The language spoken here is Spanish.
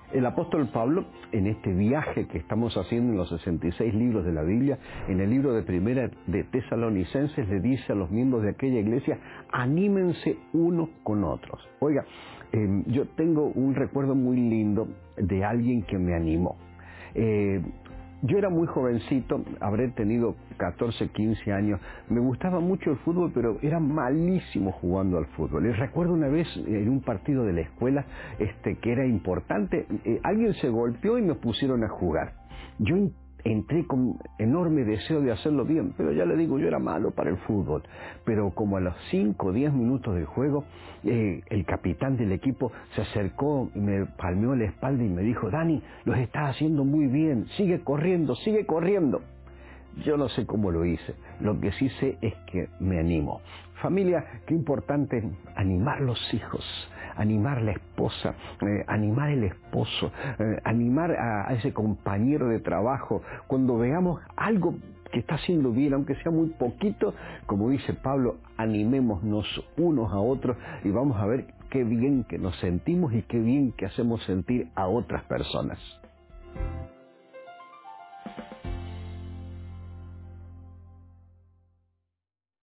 El apóstol Pablo, en este viaje que estamos haciendo en los 66 libros de la Biblia, en el libro de Primera de Tesalonicenses, le dice a los miembros de aquella iglesia: anímense unos con otros. Oiga, yo tengo un recuerdo muy lindo de alguien que me animó. Yo era muy jovencito, habré tenido 14, 15 años. Me gustaba mucho el fútbol, pero era malísimo jugando al fútbol. Y recuerdo una vez en un partido de la escuela que era importante, alguien se golpeó y me pusieron a jugar. Yo entré con enorme deseo de hacerlo bien, pero ya le digo, yo era malo para el fútbol. Pero como a los 5 o 10 minutos del juego, el capitán del equipo se acercó, me palmeó la espalda y me dijo: Dani, los estás haciendo muy bien, sigue corriendo, sigue corriendo. Yo no sé cómo lo hice, lo que sí sé es que me animo. Familia, qué importante animar los hijos, animar la esposa, animar el esposo, animar a ese compañero de trabajo. Cuando veamos algo que está haciendo bien, aunque sea muy poquito, como dice Pablo, animémonos unos a otros y vamos a ver qué bien que nos sentimos y qué bien que hacemos sentir a otras personas.